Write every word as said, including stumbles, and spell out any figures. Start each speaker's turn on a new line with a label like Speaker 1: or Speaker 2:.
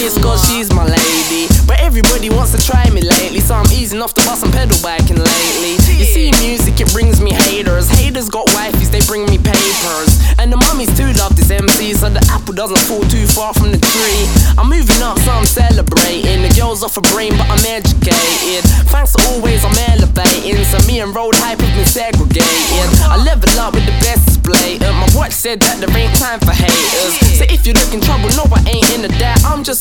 Speaker 1: Maybe it's cause she's my lady, but everybody wants to try me lately, so I'm easing off the bus and pedal biking lately. You see, music, it brings me haters. Haters got wifeys, they bring me papers. And the mummies too love this M C, so the apple doesn't fall too far from the tree. I'm moving up, so I'm celebrating. The girl's off a brain, but I'm educated. Thanks to always, I'm elevating. So me and road hype have been segregated. I level up with the best display. Uh, my watch said that there ain't time for haters. So if you're looking trouble, no, I ain't in the doubt. I'm just